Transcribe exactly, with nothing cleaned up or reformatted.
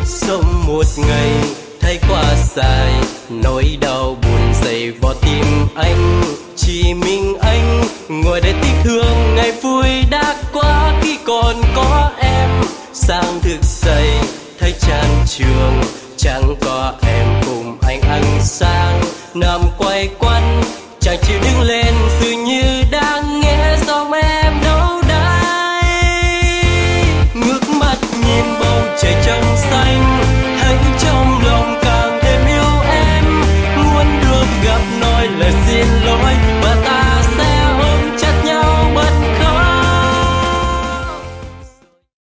Sống một ngày thấy quá dài, nỗi đau buồn dày vào tim anh. Chỉ mình anh ngồi đây tiếc thương ngày vui đã qua khi còn có em. Sáng thức dậy thấy chán trường, chẳng có em cùng anh ánh sáng. Nằm quay quanh chẳng chịu đứng lên dường như